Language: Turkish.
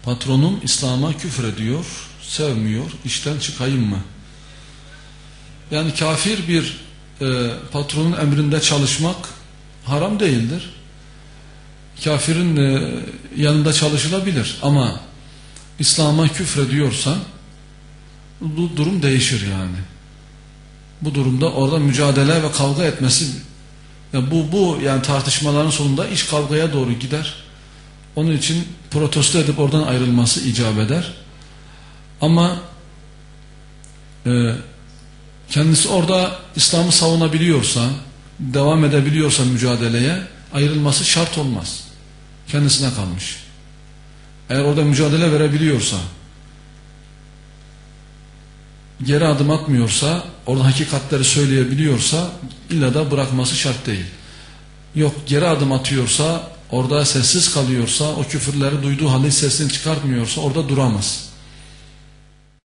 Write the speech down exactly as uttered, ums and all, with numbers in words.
Patronum İslam'a küfrediyor, sevmiyor, işten çıkayım mı? Yani kafir bir e, patronun emrinde çalışmak haram değildir. Kafirin e, yanında çalışılabilir ama İslam'a küfrediyorsa bu durum değişir yani. Bu durumda orada mücadele ve kavga etmesi, yani bu bu yani tartışmaların sonunda iş kavgaya doğru gider. Onun için protesto edip oradan ayrılması icap eder. Ama e, kendisi orada İslam'ı savunabiliyorsa, devam edebiliyorsa mücadeleye, ayrılması şart olmaz. Kendisine kalmış. Eğer orada mücadele verebiliyorsa, geri adım atmıyorsa, orada hakikatleri söyleyebiliyorsa illa da bırakması şart değil. Yok, geri adım atıyorsa, orada sessiz kalıyorsa, o küfürleri duyduğu halde sesini çıkartmıyorsa orada duramaz.